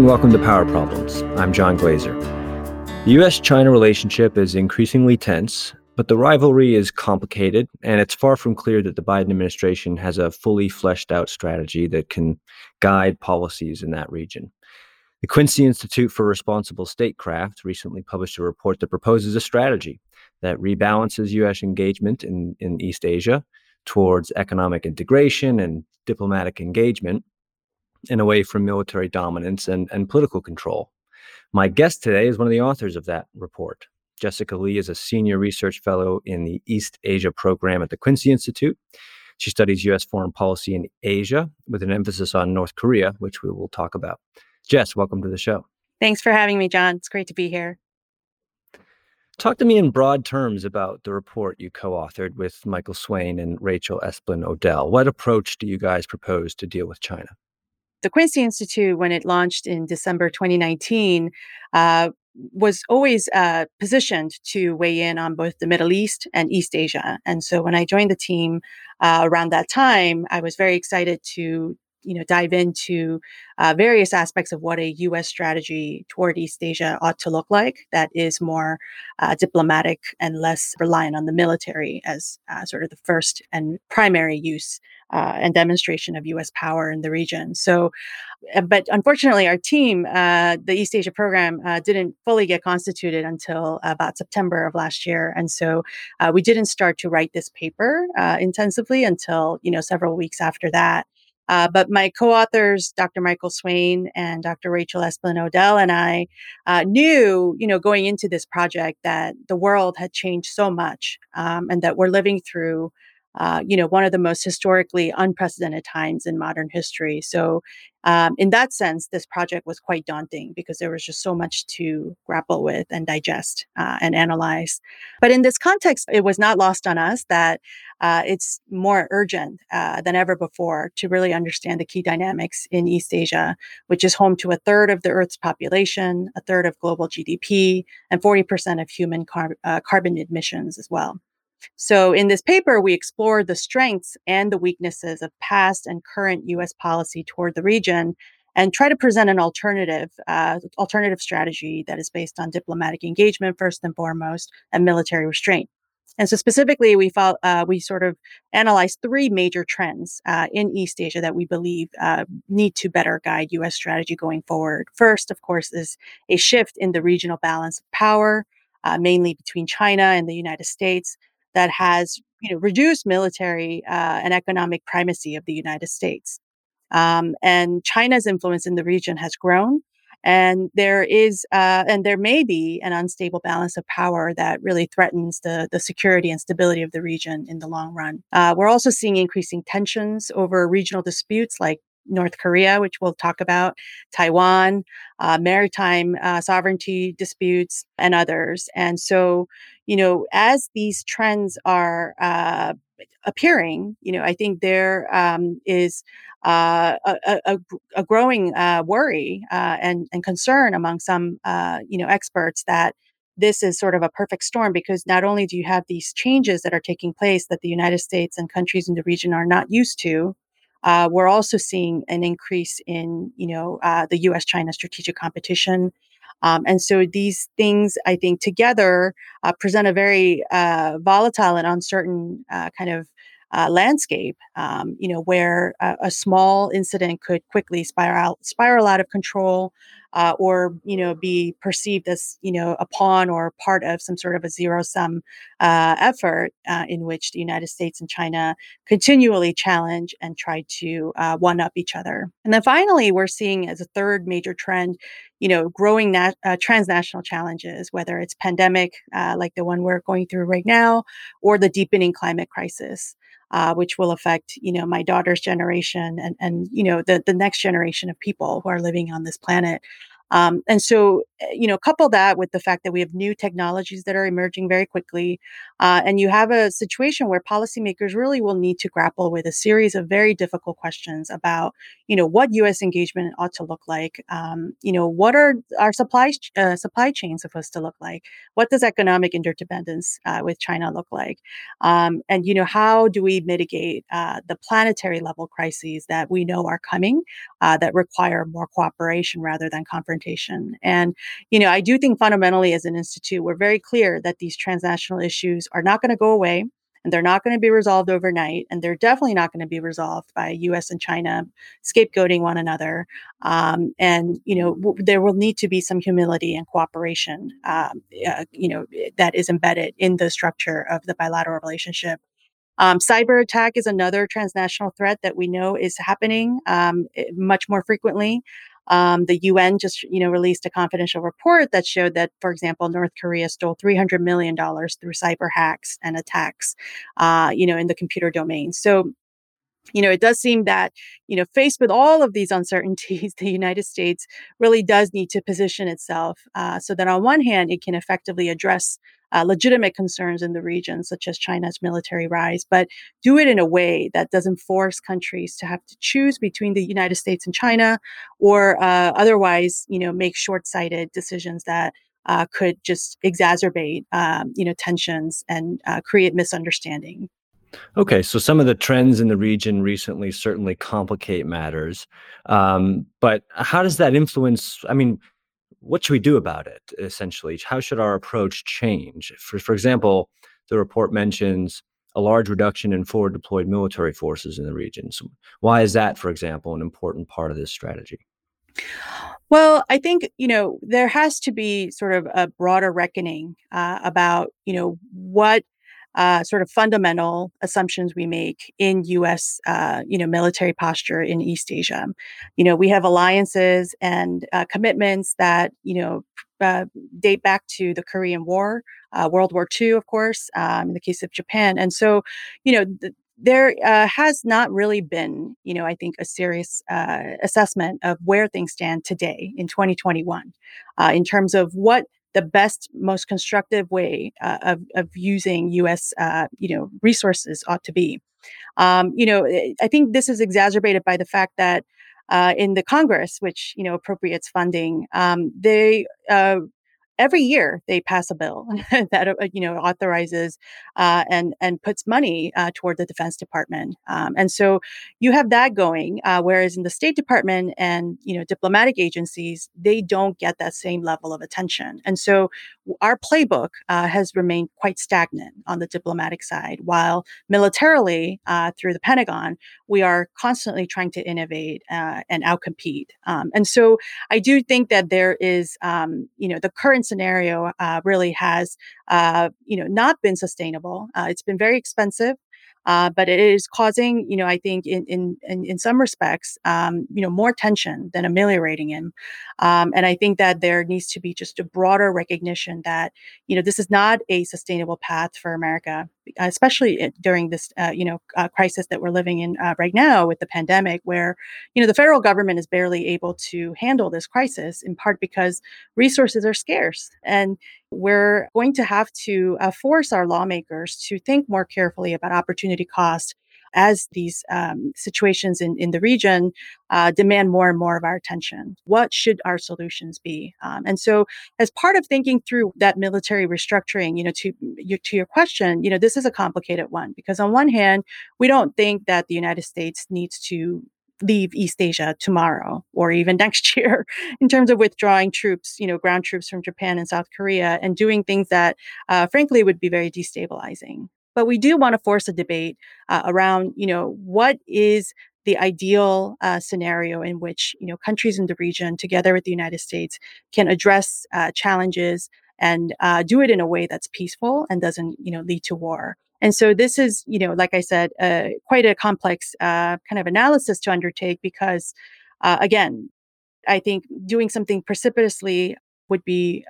welcome to Power Problems. I'm John Glazer. The U.S.-China relationship is increasingly tense, but the rivalry is complicated, and it's far from clear that the Biden administration has a fully fleshed out strategy that can guide policies in that region. The Quincy Institute for Responsible Statecraft recently published a report that proposes a strategy that rebalances U.S. engagement in East Asia towards economic integration and diplomatic engagement and away from military dominance and political control. My guest today is one of the authors of that report. Jessica Lee is a senior research fellow in the East Asia program at the Quincy Institute. She studies U.S. foreign policy in Asia with an emphasis on North Korea, which we will talk about. Jess, welcome to the show. Thanks for having me, John. It's great to be here. Talk to me in broad terms about the report you co-authored with Michael Swain and Rachel Esplin-Odell. What approach do you guys propose to deal with China? The Quincy Institute, when it launched in December 2019, was always positioned to weigh in on both the Middle East and East Asia. And so when I joined the team around that time, I was very excited to dive into various aspects of what a U.S. strategy toward East Asia ought to look like that is more diplomatic and less reliant on the military as sort of the first and primary use and demonstration of U.S. power in the region. So, but unfortunately, our team, the East Asia program, didn't fully get constituted until about September of last year. And so we didn't start to write this paper intensively until, several weeks after that. But my co-authors, Dr. Michael Swain and Dr. Rachel Esplin-Odell, and I knew, going into this project that the world had changed so much and that we're living through, one of the most historically unprecedented times in modern history. So in that sense, this project was quite daunting because there was just so much to grapple with and digest and analyze. But in this context, it was not lost on us that it's more urgent than ever before to really understand the key dynamics in East Asia, which is home to a third of the Earth's population, a third of global GDP, and 40% of human carbon emissions as well. So in this paper, we explored the strengths and the weaknesses of past and current U.S. policy toward the region and try to present an alternative strategy that is based on diplomatic engagement, first and foremost, and military restraint. And so specifically, we sort of analyzed three major trends in East Asia that we believe need to better guide U.S. strategy going forward. First, of course, is a shift in the regional balance of power, mainly between China and the United States, that has reduced military and economic primacy of the United States. And China's influence in the region has grown. And there may be an unstable balance of power that really threatens the security and stability of the region in the long run. We're also seeing increasing tensions over regional disputes like North Korea, which we'll talk about, Taiwan, maritime sovereignty disputes, and others. And so, as these trends are appearing, I think there is a growing worry and concern among some, experts that this is sort of a perfect storm because not only do you have these changes that are taking place that the United States and countries in the region are not used to, we're also seeing an increase in, the U.S.-China strategic competition. And so these things, I think, together present a very volatile and uncertain kind of landscape, where a small incident could quickly spiral out of control, or be perceived as a pawn or part of some sort of a zero-sum effort in which the United States and China continually challenge and try to one-up each other. And then finally, we're seeing as a third major trend, growing transnational challenges, whether it's pandemic like the one we're going through right now, or the deepening climate crisis. Which will affect, my daughter's generation and the next generation of people who are living on this planet. And so couple that with the fact that we have new technologies that are emerging very quickly, and you have a situation where policymakers really will need to grapple with a series of very difficult questions about, what U.S. engagement ought to look like. What are our supply chains supposed to look like? What does economic interdependence with China look like? And how do we mitigate the planetary level crises that we know are coming, that require more cooperation rather than confrontation? And I do think fundamentally as an institute, we're very clear that these transnational issues are not going to go away, and they're not going to be resolved overnight. And they're definitely not going to be resolved by US and China scapegoating one another. There will need to be some humility and cooperation, that is embedded in the structure of the bilateral relationship. Cyber attack is another transnational threat that we know is happening much more frequently. The UN just, released a confidential report that showed that, for example, North Korea stole $300 million through cyber hacks and attacks, in the computer domain. So, it does seem that, faced with all of these uncertainties, the United States really does need to position itself so that on one hand, it can effectively address legitimate concerns in the region, such as China's military rise, but do it in a way that doesn't force countries to have to choose between the United States and China, or otherwise, make short-sighted decisions that could just exacerbate, tensions and create misunderstanding. Okay, so some of the trends in the region recently certainly complicate matters. But how does that influence? I mean, what should we do about it, essentially? How should our approach change? For example, the report mentions a large reduction in forward deployed military forces in the region. So why is that, for example, an important part of this strategy? Well, I think, there has to be sort of a broader reckoning about, what sort of fundamental assumptions we make in U.S., military posture in East Asia. We have alliances and commitments that, uh, date back to the Korean War, World War II, of course, in the case of Japan. And so, there has not really been, I think, a serious assessment of where things stand today in 2021 in terms of what the best, most constructive way of using U.S. Resources ought to be. I think this is exacerbated by the fact that in the Congress, which appropriates funding, they every year they pass a bill that authorizes and puts money toward the Defense Department, and so you have that going. Whereas in the State Department and diplomatic agencies, they don't get that same level of attention, and so our playbook has remained quite stagnant on the diplomatic side, while militarily through the Pentagon, we are constantly trying to innovate and outcompete. And so I do think that there is, the current scenario really has, not been sustainable. It's been very expensive. But it is causing, I think, in some respects, more tension than ameliorating him. And I think that there needs to be just a broader recognition that, this is not a sustainable path for America, especially during this, crisis that we're living in right now with the pandemic, where, the federal government is barely able to handle this crisis, in part because resources are scarce. And we're going to have to force our lawmakers to think more carefully about opportunity cost as these situations in the region demand more and more of our attention. What should our solutions be? And so, as part of thinking through that military restructuring, to your question, this is a complicated one because on one hand, we don't think that the United States needs to leave East Asia tomorrow or even next year in terms of withdrawing troops, ground troops from Japan and South Korea and doing things that, frankly, would be very destabilizing. But we do want to force a debate around, what is the ideal scenario in which, countries in the region, together with the United States, can address challenges and do it in a way that's peaceful and doesn't, lead to war. And so this is, like I said, quite a complex kind of analysis to undertake because, again, I think doing something precipitously would be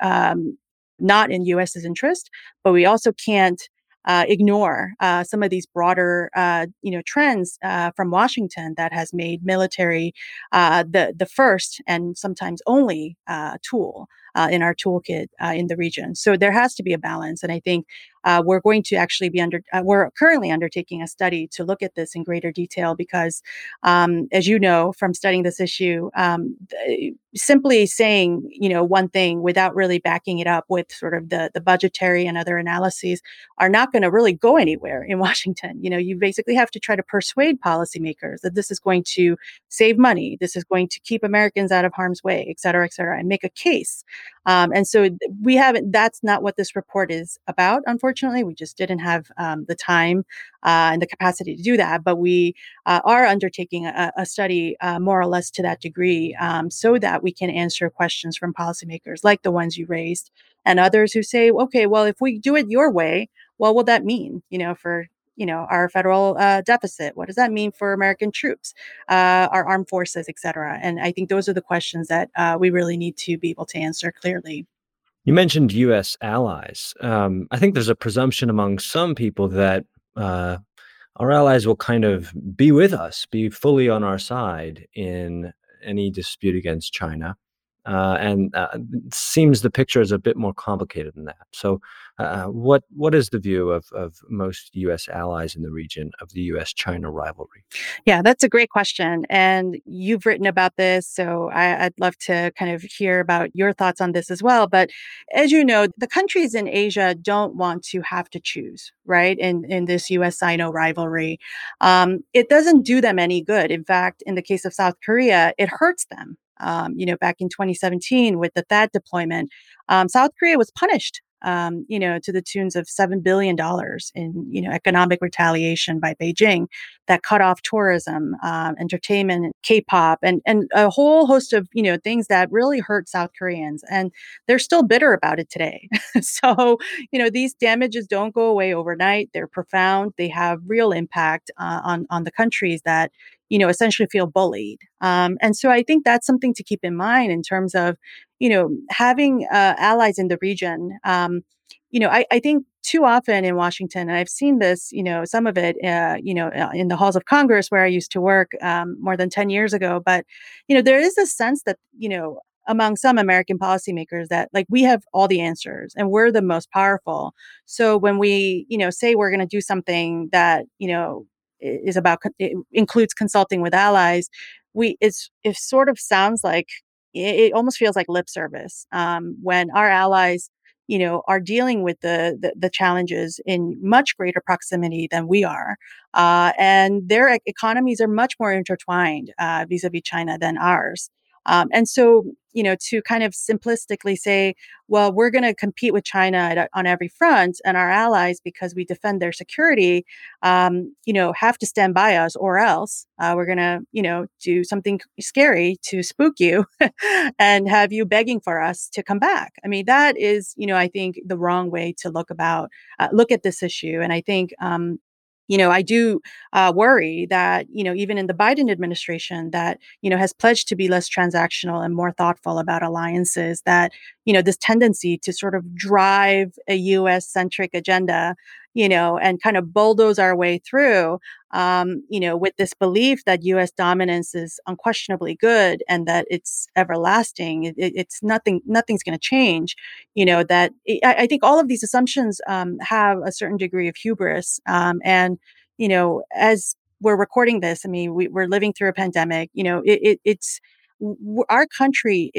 not in U.S.'s interest, but we also can't ignore some of these broader, trends from Washington that has made military the first and sometimes only tool in our toolkit in the region. So there has to be a balance. And I think we're going to actually we're currently undertaking a study to look at this in greater detail because, as you know, from studying this issue, simply saying, one thing without really backing it up with sort of the budgetary and other analyses are not going to really go anywhere in Washington. You basically have to try to persuade policymakers that this is going to save money, this is going to keep Americans out of harm's way, et cetera, and make a case. And so we haven't, that's not what this report is about, unfortunately. We just didn't have the time and the capacity to do that. But we are undertaking a study more or less to that degree so that we can answer questions from policymakers like the ones you raised and others who say, okay, well, if we do it your way, what will that mean, for our federal deficit? What does that mean for American troops, our armed forces, et cetera? And I think those are the questions that we really need to be able to answer clearly. You mentioned U.S. allies. I think there's a presumption among some people that uh, our allies will kind of be with us, be fully on our side in any dispute against China. And it seems the picture is a bit more complicated than that. So, what is the view of most U.S. allies in the region of the U.S.-China rivalry? Yeah, that's a great question. And you've written about this. So I'd love to kind of hear about your thoughts on this as well. But as you know, the countries in Asia don't want to have to choose, right? In this US Sino rivalry. It doesn't do them any good. In fact, in the case of South Korea, it hurts them. Back in 2017 with the THAAD deployment, South Korea was punished to the tunes of $7 billion in, economic retaliation by Beijing that cut off tourism, entertainment, K-pop, and a whole host of, things that really hurt South Koreans. And they're still bitter about it today. So, these damages don't go away overnight. They're profound. They have real impact on the countries that, essentially feel bullied. And so I think that's something to keep in mind in terms of, having allies in the region. I think too often in Washington, and I've seen this, some of it, in the halls of Congress where I used to work more than 10 years ago. But, there is a sense that, among some American policymakers that like we have all the answers and we're the most powerful. So when we, say we're going to do something that, is about, it includes consulting with allies, it sort of sounds like it almost feels like lip service when our allies, are dealing with the challenges in much greater proximity than we are, and their economies are much more intertwined vis-a-vis China than ours. And so, to kind of simplistically say, well, we're going to compete with China on every front, and our allies, because we defend their security, have to stand by us, or else we're going to, do something scary to spook you and have you begging for us to come back. I mean, that is, I think the wrong way to look at this issue. And I think, I do worry that, even in the Biden administration that, has pledged to be less transactional and more thoughtful about alliances, that, this tendency to sort of drive a US centric agenda, and kind of bulldoze our way through, with this belief that US dominance is unquestionably good and that it's everlasting. It's nothing's going to change, I think all of these assumptions have a certain degree of hubris. And, as we're recording this, I mean, we're living through a pandemic, our country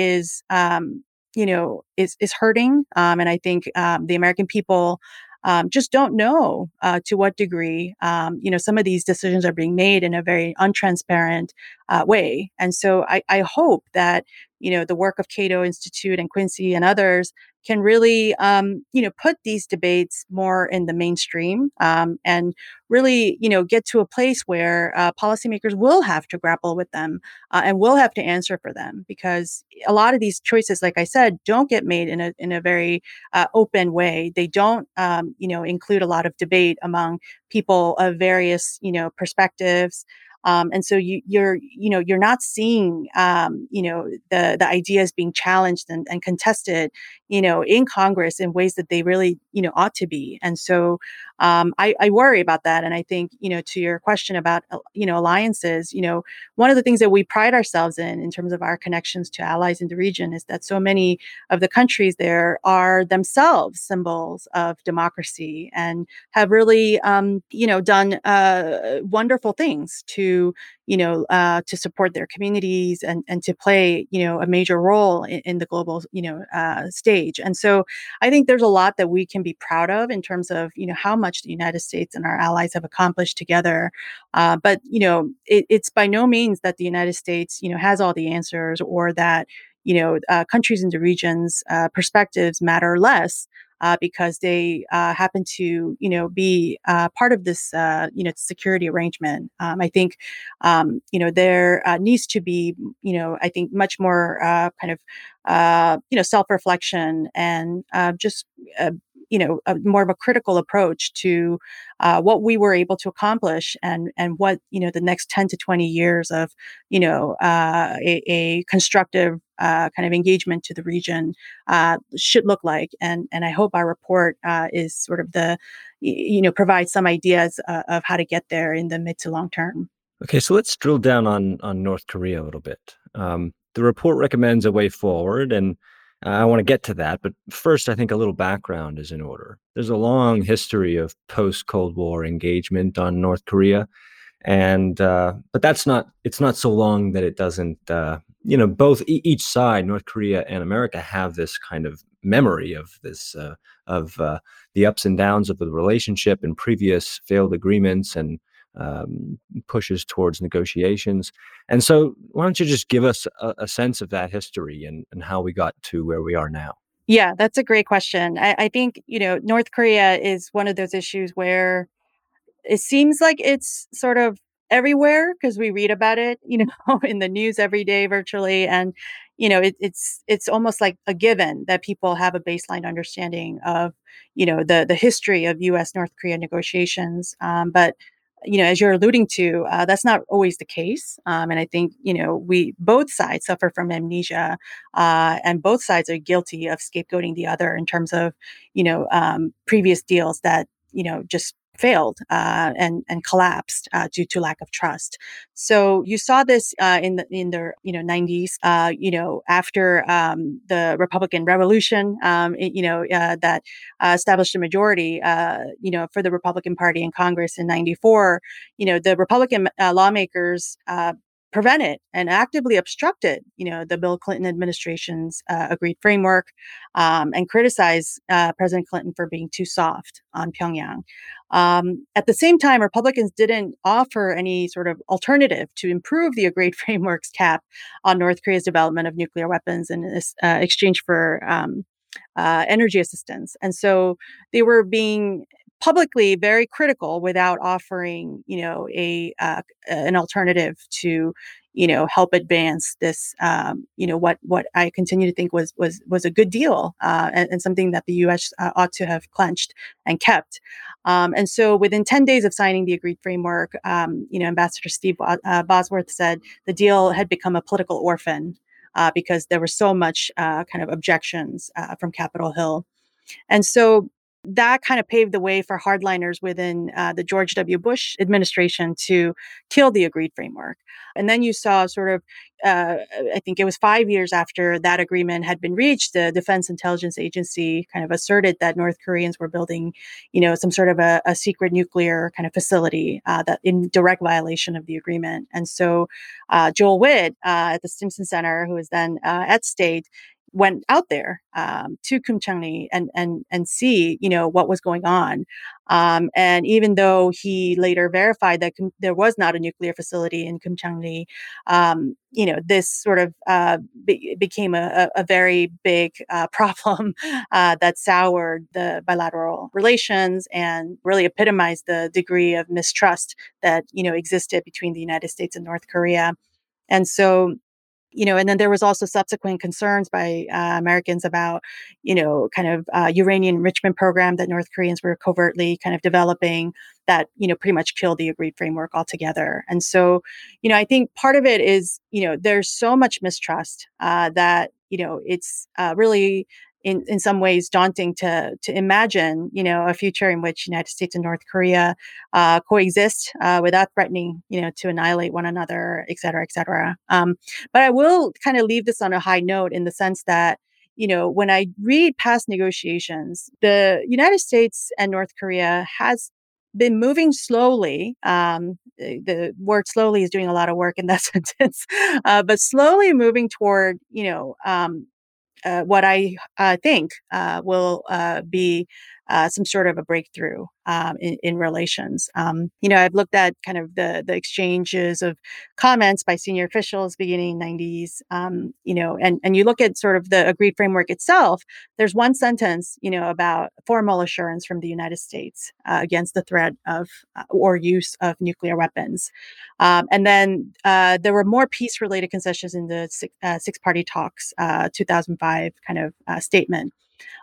is hurting. And I think the American people just don't know to what degree, some of these decisions are being made in a very untransparent way. And so I hope that, the work of Cato Institute and Quincy and others can really, put these debates more in the mainstream and really, get to a place where policymakers will have to grapple with them and will have to answer for them, because a lot of these choices, like I said, don't get made in a very open way. They don't, include a lot of debate among people of various, perspectives. And so you're not seeing, the ideas being challenged and contested, in Congress in ways that they really, ought to be. And so I worry about that. And I think, to your question about, alliances, one of the things that we pride ourselves in terms of our connections to allies in the region is that so many of the countries there are themselves symbols of democracy and have really, done wonderful things to support their communities and to play, a major role in the global, stage. And so I think there's a lot that we can be proud of in terms of, how much the United States and our allies have accomplished together. But, it's by no means that the United States, has all the answers or that, countries in the region's perspectives matter less. Because they happen to, be part of this, security arrangement. I think, there needs to be, I think much more kind of, self-reflection and just, more of a critical approach to what we were able to accomplish and what, the next 10 to 20 years of, a constructive kind of engagement to the region should look like. And I hope our report is sort of provides some ideas of how to get there in the mid to long term. Okay, so let's drill down on North Korea a little bit. The report recommends a way forward, and I want to get to that. But first, I think a little background is in order. There's a long history of post-Cold War engagement on North Korea, and but it's not so long that it doesn't. Both each side, North Korea and America, have this kind of memory of this of the ups and downs of the relationship and previous failed agreements and pushes towards negotiations. And so, why don't you just give us a sense of that history and how we got to where we are now? Yeah, that's a great question. I think, North Korea is one of those issues where it seems like it's sort of everywhere because we read about it, in the news every day virtually. And, it's almost like a given that people have a baseline understanding of, the history of US North Korea negotiations. But as you're alluding to, that's not always the case. And I think, we both sides suffer from amnesia, and both sides are guilty of scapegoating the other in terms of, previous deals that, just failed and collapsed due to lack of trust. So you saw this in the 90s, after the Republican Revolution, that established a majority, for the Republican Party in Congress in '94. The Republican lawmakers prevented and actively obstructed, the Bill Clinton administration's agreed framework, and criticized President Clinton for being too soft on Pyongyang. At the same time, Republicans didn't offer any sort of alternative to improve the agreed framework's cap on North Korea's development of nuclear weapons in exchange for energy assistance. And so they were being publicly very critical without offering, an alternative to, help advance this, what I continue to think was a good deal, and something that the U.S. Ought to have clenched and kept. And so within 10 days of signing the agreed framework, Ambassador Steve Bosworth said the deal had become a political orphan, because there was so much kind of objections from Capitol Hill. And so that kind of paved the way for hardliners within the George W. Bush administration to kill the agreed framework. And then you saw sort of, I think it was 5 years after that agreement had been reached, the Defense Intelligence Agency kind of asserted that North Koreans were building, some sort of a secret nuclear kind of facility that in direct violation of the agreement. And so Joel Witt at the Stimson Center, who was then at State, went out there to Kumchangli and see, what was going on. And even though he later verified that there was not a nuclear facility in Kumchangli, this sort of became a very big problem that soured the bilateral relations and really epitomized the degree of mistrust that, existed between the United States and North Korea. And so And then there was also subsequent concerns by Americans about, kind of uranium enrichment program that North Koreans were covertly kind of developing that, pretty much killed the agreed framework altogether. And so, I think part of it is, there's so much mistrust that, it's really in some ways daunting to imagine, a future in which United States and North Korea coexist without threatening, to annihilate one another, et cetera, et cetera. But I will kind of leave this on a high note in the sense that, when I read past negotiations, the United States and North Korea has been moving slowly. The word slowly is doing a lot of work in that sentence, but slowly moving toward, what I think will be some sort of a breakthrough in relations. I've looked at kind of the exchanges of comments by senior officials beginning 90s, and you look at sort of the agreed framework itself. There's one sentence, about formal assurance from the United States against the threat of or use of nuclear weapons. And then there were more peace-related concessions in the six-party talks, 2005 kind of statement.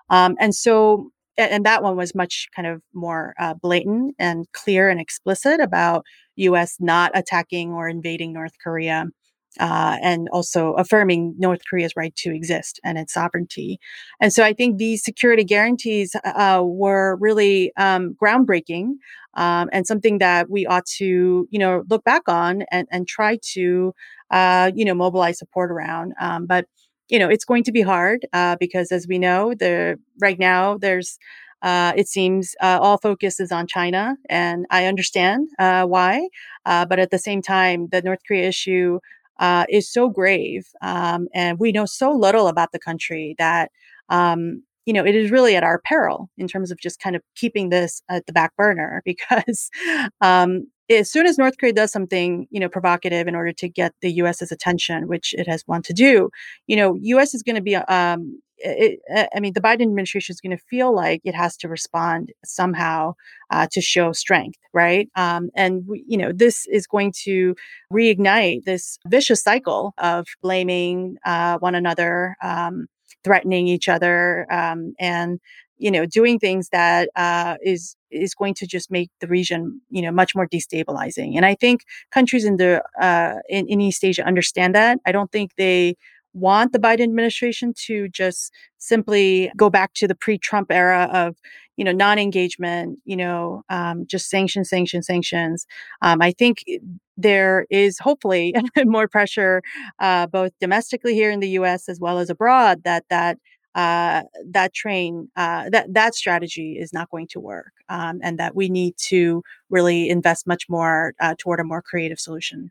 And that one was much kind of more blatant and clear and explicit about U.S. not attacking or invading North Korea, and also affirming North Korea's right to exist and its sovereignty. And so I think these security guarantees were really groundbreaking, and something that we ought to, look back on and try to, mobilize support around. But it's going to be hard because, as we know, right now there's it seems all focus is on China, and I understand why. But at the same time, the North Korea issue is so grave, and we know so little about the country that it is really at our peril in terms of just kind of keeping this at the back burner because as soon as North Korea does something, provocative in order to get the U.S.'s attention, which it has wanted to do, U.S. is going to be, the Biden administration is going to feel like it has to respond somehow to show strength, right? This is going to reignite this vicious cycle of blaming one another, threatening each other, and doing things that is going to just make the region, much more destabilizing. And I think countries in the in East Asia understand that. I don't think they want the Biden administration to just simply go back to the pre-Trump era of, non-engagement, just sanctions, sanctions, sanctions. I think there is hopefully more pressure, both domestically here in the U.S. as well as abroad, that train, that strategy is not going to work, and that we need to really invest much more toward a more creative solution.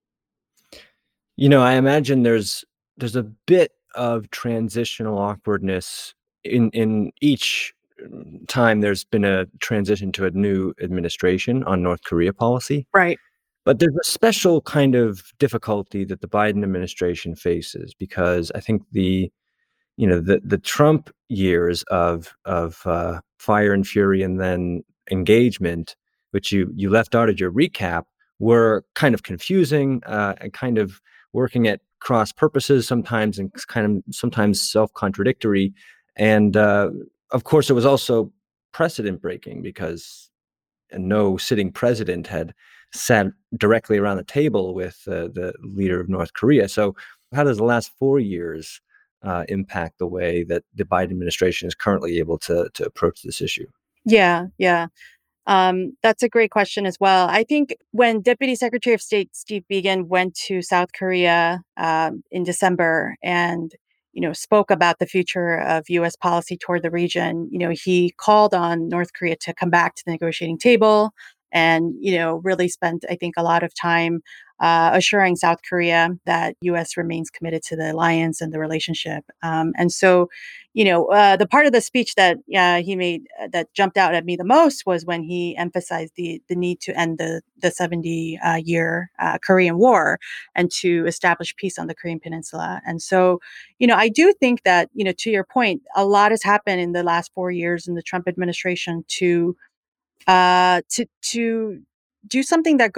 I imagine there's a bit of transitional awkwardness in each time there's been a transition to a new administration on North Korea policy. Right. But there's a special kind of difficulty that the Biden administration faces because I think the Trump years of fire and fury and then engagement, which you left out of your recap, were kind of confusing and kind of working at cross purposes sometimes and kind of sometimes self-contradictory. And of course, it was also precedent breaking because no sitting president had sat directly around the table with the leader of North Korea. So how does the last 4 years impact the way that the Biden administration is currently able to approach this issue? Yeah, yeah. That's a great question as well. I think when Deputy Secretary of State Steve Biegun went to South Korea in December and spoke about the future of U.S. policy toward the region, he called on North Korea to come back to the negotiating table, and really spent, I think, a lot of time assuring South Korea that U.S. remains committed to the alliance and the relationship. And so, the part of the speech that he made that jumped out at me the most was when he emphasized the need to end the 70-year Korean War and to establish peace on the Korean Peninsula. And so, I do think that, to your point, a lot has happened in the last 4 years in the Trump administration to do something that goes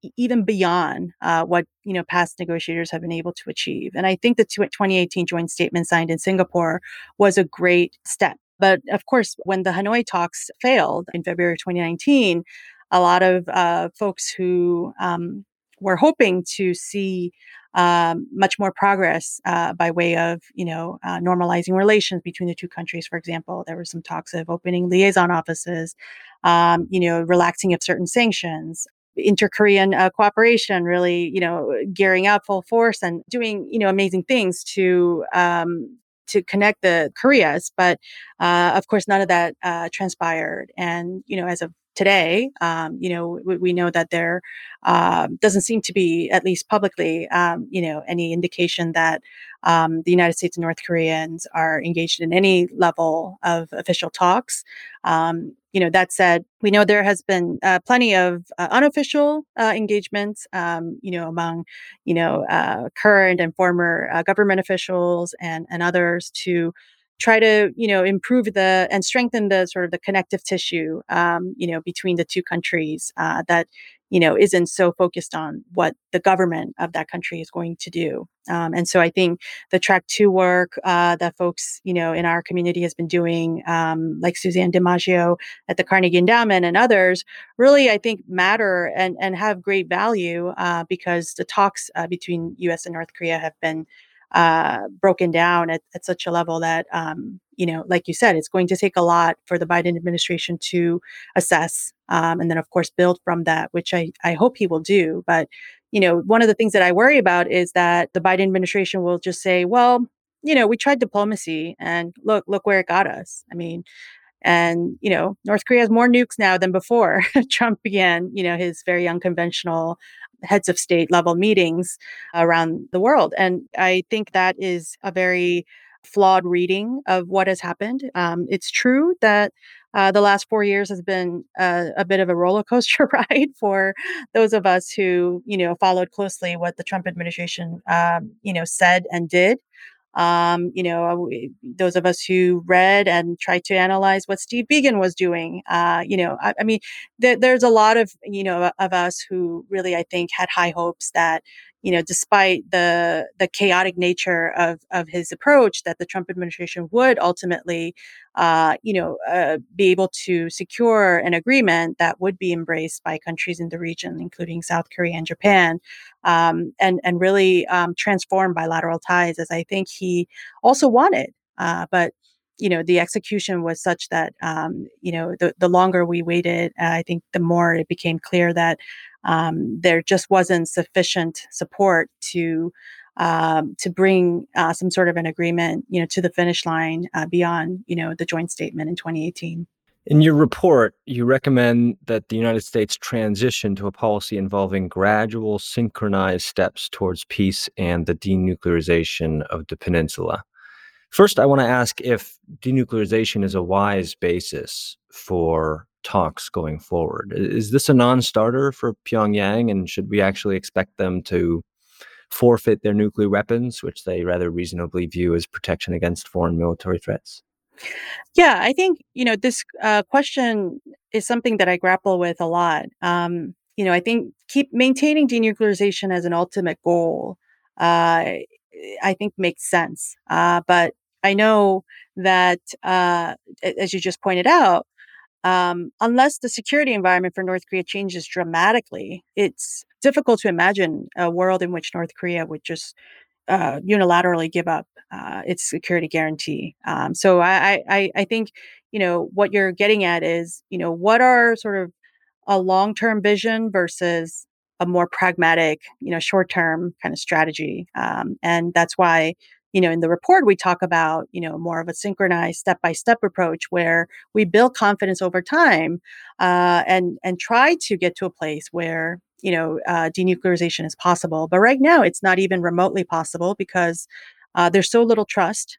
even beyond what past negotiators have been able to achieve. And I think the 2018 joint statement signed in Singapore was a great step. But of course, when the Hanoi talks failed in February 2019, a lot of folks who were hoping to see much more progress by way of, normalizing relations between the two countries. For example, there were some talks of opening liaison offices, relaxing of certain sanctions, inter-Korean cooperation, really, gearing up full force and doing, amazing things to connect the Koreas. But of course, none of that transpired. And, as of today, we know that there doesn't seem to be, at least publicly, any indication that the United States and North Koreans are engaged in any level of official talks. That said, we know there has been plenty of unofficial engagements, among, current and former government officials and others to try to, improve and strengthen the sort of the connective tissue, between the two countries that, isn't so focused on what the government of that country is going to do. And so I think the Track 2 work that folks, in our community has been doing, like Suzanne DiMaggio at the Carnegie Endowment and others, really, I think, matter and have great value because the talks between U.S. and North Korea have been broken down at such a level that, like you said, it's going to take a lot for the Biden administration to assess and then, of course, build from that, which I hope he will do. But, one of the things that I worry about is that the Biden administration will just say, well, we tried diplomacy and look where it got us. I mean, and, North Korea has more nukes now than before Trump began, his very unconventional heads of state level meetings around the world. And I think that is a very flawed reading of what has happened. It's true that the last 4 years has been a bit of a roller coaster ride for those of us who, followed closely what the Trump administration, said and did. Those of us who read and tried to analyze what Steve Biegun was doing, I mean, there's a lot of, of us who really, I think, had high hopes that, despite the chaotic nature of his approach, that the Trump administration would ultimately, be able to secure an agreement that would be embraced by countries in the region, including South Korea and Japan, and really transform bilateral ties, as I think he also wanted. But the execution was such that the longer we waited, I think the more it became clear that there just wasn't sufficient support to bring some sort of an agreement, to the finish line beyond, the joint statement in 2018. In your report, you recommend that the United States transition to a policy involving gradual, synchronized steps towards peace and the denuclearization of the peninsula. First, I want to ask if denuclearization is a wise basis for talks going forward. Is this a non-starter for Pyongyang, and should we actually expect them to forfeit their nuclear weapons, which they rather reasonably view as protection against foreign military threats? Yeah, I think, this question is something that I grapple with a lot. I think keep maintaining denuclearization as an ultimate goal, I think makes sense. But I know that, as you just pointed out, unless the security environment for North Korea changes dramatically, it's difficult to imagine a world in which North Korea would just unilaterally give up its security guarantee. So I think, what you're getting at is, what are sort of a long-term vision versus a more pragmatic, short-term kind of strategy. And that's why, in the report, we talk about, more of a synchronized step-by-step approach where we build confidence over time and try to get to a place where, denuclearization is possible. But right now, it's not even remotely possible because there's so little trust.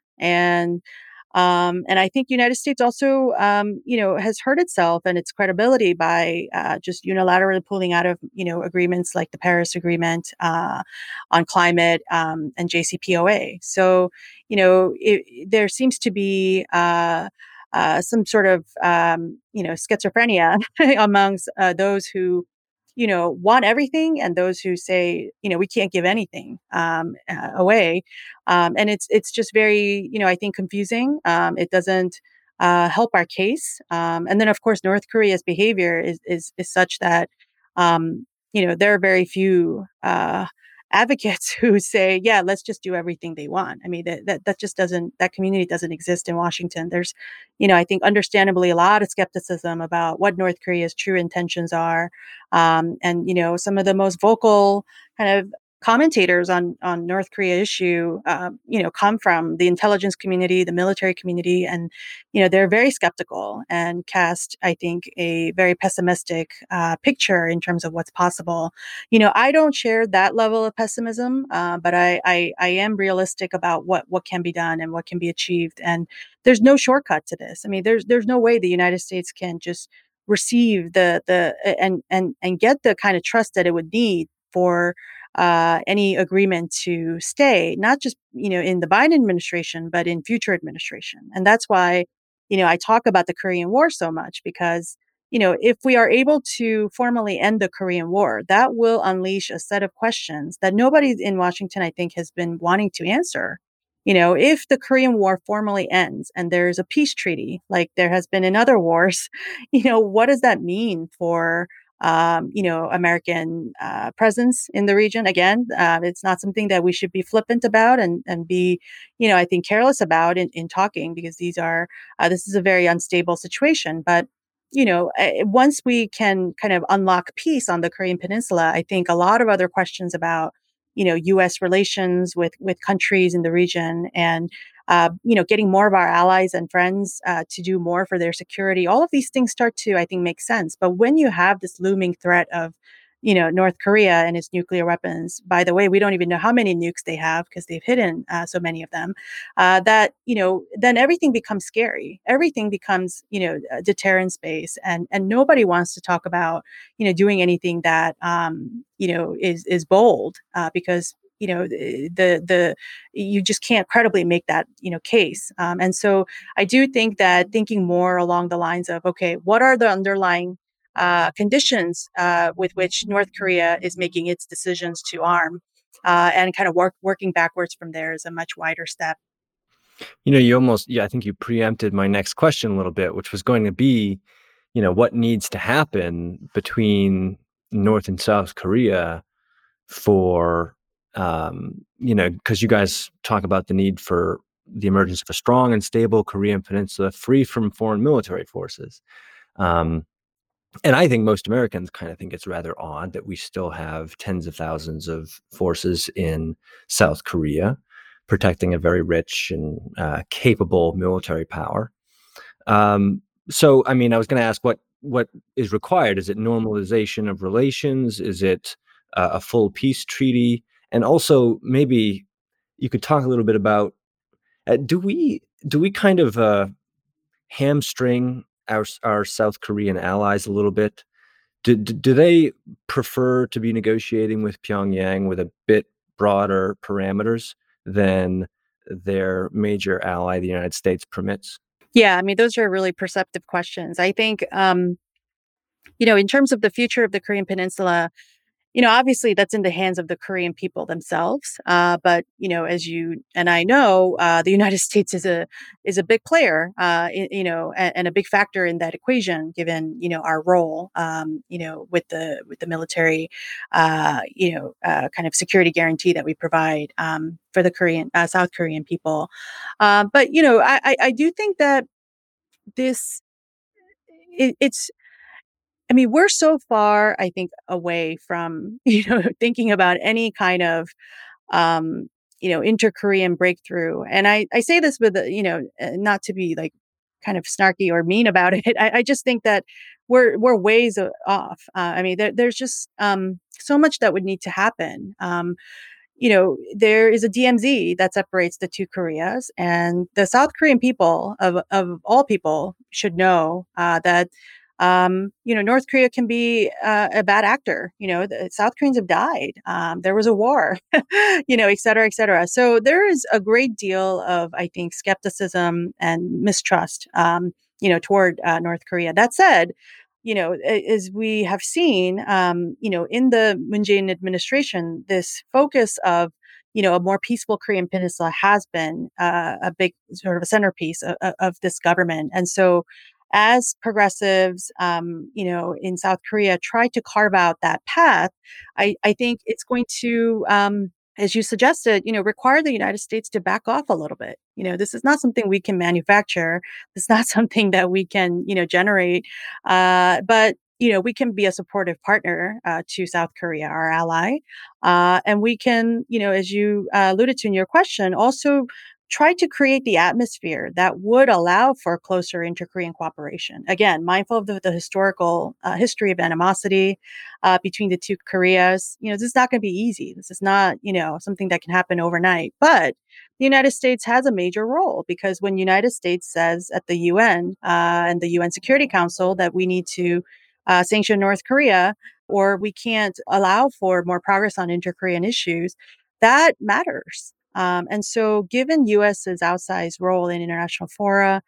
And I think United States also, has hurt itself and its credibility by just unilaterally pulling out of, agreements like the Paris Agreement on climate and JCPOA. So, there seems to be some sort of, schizophrenia amongst those who want everything, and those who say, we can't give anything away. And it's just very, I think, confusing. It doesn't help our case. And then, of course, North Korea's behavior is such that, there are very few advocates who say, yeah, let's just do everything they want. I mean, that just doesn't, that community doesn't exist in Washington. There's, I think understandably a lot of skepticism about what North Korea's true intentions are. And, some of the most vocal kind of commentators on North Korea issue, come from the intelligence community, the military community, and they're very skeptical and cast, I think, a very pessimistic picture in terms of what's possible. I don't share that level of pessimism, but I am realistic about what can be done and what can be achieved. And there's no shortcut to this. I mean, there's no way the United States can just receive and get the kind of trust that it would need for any agreement to stay, not just in the Biden administration, but in future administration. And that's why I talk about the Korean War so much, because if we are able to formally end the Korean War, that will unleash a set of questions that nobody in Washington, I think, has been wanting to answer. If the Korean War formally ends and there's a peace treaty, like there has been in other wars, what does that mean for American presence in the region? Again, it's not something that we should be flippant about and be, I think, careless about in talking, because this is a very unstable situation. But once we can kind of unlock peace on the Korean Peninsula, I think a lot of other questions about, U.S. relations with countries in the region, and getting more of our allies and friends to do more for their security, all of these things start to, I think, make sense. But when you have this looming threat of, North Korea and its nuclear weapons — by the way, we don't even know how many nukes they have because they've hidden so many of them — that, then everything becomes scary. Everything becomes, a deterrence base, and nobody wants to talk about, doing anything that, is bold, because the you just can't credibly make that case. And so I do think that thinking more along the lines of, okay, what are the underlying conditions with which North Korea is making its decisions to arm, and kind of working backwards from there is a much wider step. Yeah, I think you preempted my next question a little bit, which was going to be, what needs to happen between North and South Korea for, because you guys talk about the need for the emergence of a strong and stable Korean peninsula free from foreign military forces. And I think most Americans kind of think it's rather odd that we still have tens of thousands of forces in South Korea protecting a very rich and capable military power. So, I mean, I was going to ask what is required. Is it normalization of relations? Is it a full peace treaty? And also, maybe you could talk a little bit about do we kind of hamstring our South Korean allies a little bit? Do they prefer to be negotiating with Pyongyang with a bit broader parameters than their major ally, the United States, permits? Yeah, I mean, those are really perceptive questions. I think, in terms of the future of the Korean Peninsula, obviously that's in the hands of the Korean people themselves. But as you and I know, the United States is a big player, and a big factor in that equation, given our role, with the military, kind of security guarantee that we provide for the South Korean people. But I do think that this it's I mean, we're so far, I think, away from, thinking about any kind of, inter-Korean breakthrough. And I say this with, not to be like kind of snarky or mean about it. I just think that we're ways off. I mean, there's just so much that would need to happen. There is a DMZ that separates the two Koreas, and the South Korean people of all people should know that North Korea can be a bad actor. The South Koreans have died. There was a war, et cetera, et cetera. So there is a great deal of, I think, skepticism and mistrust, toward North Korea. That said, as we have seen, in the Moon Jae-in administration, this focus of, a more peaceful Korean Peninsula has been a big sort of a centerpiece of this government. And so, as progressives, in South Korea try to carve out that path, I think it's going to, as you suggested, require the United States to back off a little bit. This is not something we can manufacture. It's not something that we can, generate. But we can be a supportive partner to South Korea, our ally, and we can, as you alluded to in your question, also try to create the atmosphere that would allow for closer inter-Korean cooperation. Again, mindful of the historical history of animosity between the two Koreas. This is not going to be easy. This is not, something that can happen overnight. But the United States has a major role, because when United States says at the UN and the UN Security Council that we need to sanction North Korea, or we can't allow for more progress on inter-Korean issues, that matters. And so, given U.S.'s outsized role in international fora,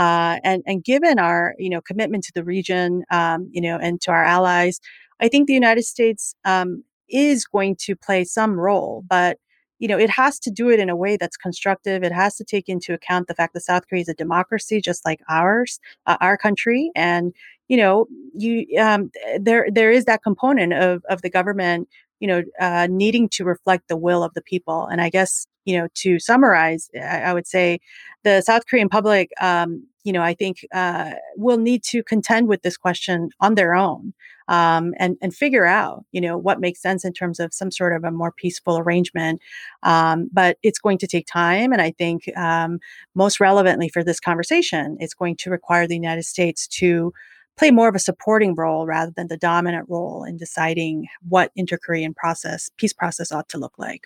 and given our commitment to the region, and to our allies, I think the United States is going to play some role, but it has to do it in a way that's constructive. It has to take into account the fact that South Korea is a democracy, just like ours, our country, and you there is that component of the government needing to reflect the will of the people. And I guess, to summarize, I would say the South Korean public, I think will need to contend with this question on their own, and figure out, what makes sense in terms of some sort of a more peaceful arrangement. But it's going to take time. And I think most relevantly for this conversation, it's going to require the United States to play more of a supporting role rather than the dominant role in deciding what inter-Korean peace process ought to look like.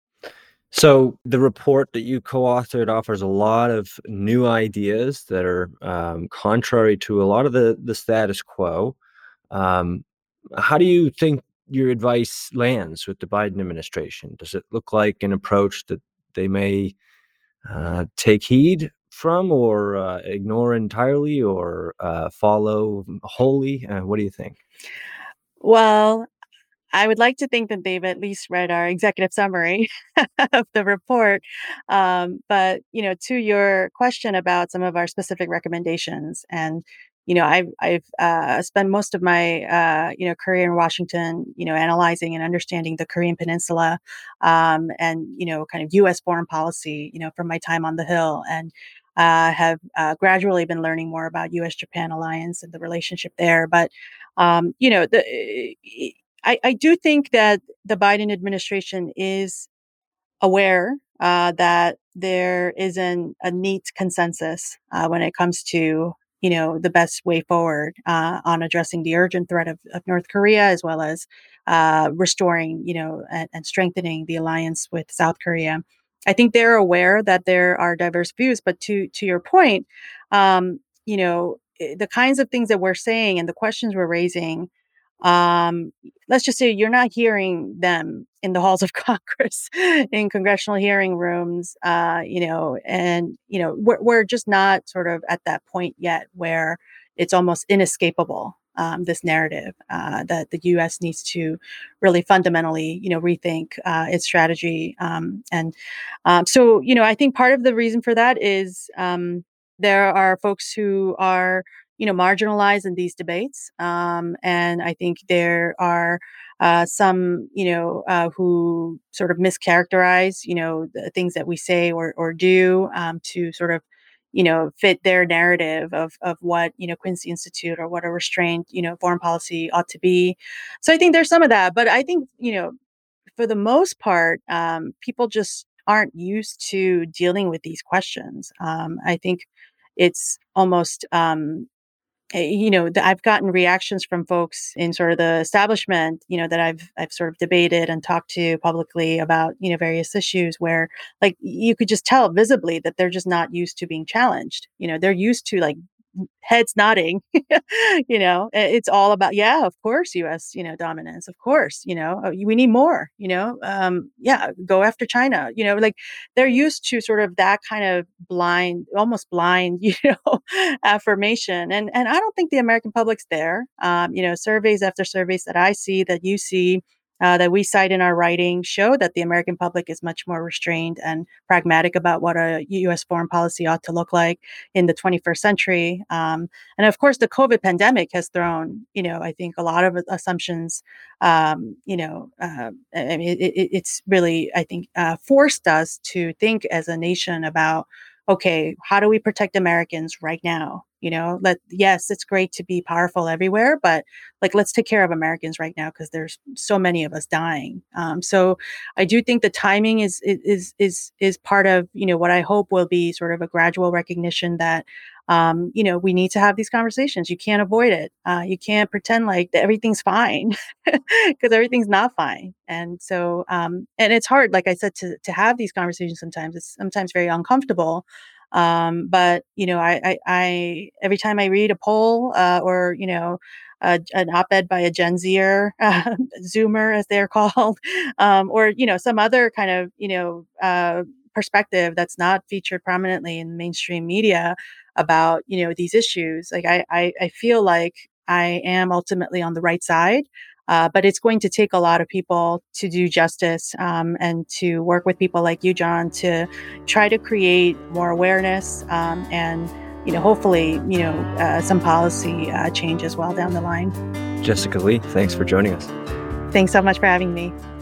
So the report that you co-authored offers a lot of new ideas that are contrary to a lot of the status quo. Um, how do you think your advice lands with the Biden administration? Does it look like an approach that they may take heed from, or ignore entirely, or follow wholly? What do you think? Well, I would like to think that they've at least read our executive summary of the report. But, to your question about some of our specific recommendations, and, I've spent most of my, career in Washington, analyzing and understanding the Korean Peninsula, and, kind of U.S. foreign policy, from my time on the Hill, and have gradually been learning more about U.S.-Japan alliance and the relationship there. But, I do think that the Biden administration is aware that there isn't a neat consensus when it comes to the best way forward on addressing the urgent threat of North Korea, as well as restoring and strengthening the alliance with South Korea. I think they're aware that there are diverse views, but to your point, the kinds of things that we're saying and the questions we're raising, let's just say you're not hearing them in the halls of Congress, in congressional hearing rooms, and we're just not sort of at that point yet where it's almost inescapable. This narrative that the U.S. needs to really fundamentally, rethink its strategy, and so I think part of the reason for that is there are folks who are marginalized in these debates. And I think there are some, who sort of mischaracterize, the things that we say or do to sort of, fit their narrative of what, Quincy Institute or what a restrained, foreign policy ought to be. So I think there's some of that. But I think, for the most part, people just aren't used to dealing with these questions. I think it's almost I've gotten reactions from folks in sort of the establishment, that I've sort of debated and talked to publicly about, various issues where, like, you could just tell visibly that they're just not used to being challenged. They're used to, like, heads nodding. It's all about, yeah, of course, U.S. Dominance, of course, we need more. Yeah, go after China. Like they're used to sort of that kind of blind, almost blind, affirmation, and I don't think the American public's there. Surveys after surveys that I see, that you see, that we cite in our writing show that the American public is much more restrained and pragmatic about what a U.S. foreign policy ought to look like in the 21st century. And of course, the COVID pandemic has thrown, I think a lot of assumptions. I mean, it's really, I think, forced us to think as a nation about, okay, how do we protect Americans right now? Yes, it's great to be powerful everywhere, but like, let's take care of Americans right now because there's so many of us dying. So I do think the timing is part of what I hope will be sort of a gradual recognition that we need to have these conversations. You can't avoid it. You can't pretend like that everything's fine because everything's not fine. And so, and it's hard, like I said, to have these conversations sometimes. It's sometimes very uncomfortable. But I every time I read a poll or an op-ed by a Gen Zer, Zoomer as they're called, or some other kind of perspective that's not featured prominently in mainstream media about these issues. Like I feel like I am ultimately on the right side. But it's going to take a lot of people to do justice and to work with people like you, John, to try to create more awareness and, hopefully, some policy change as well down the line. Jessica Lee, thanks for joining us. Thanks so much for having me.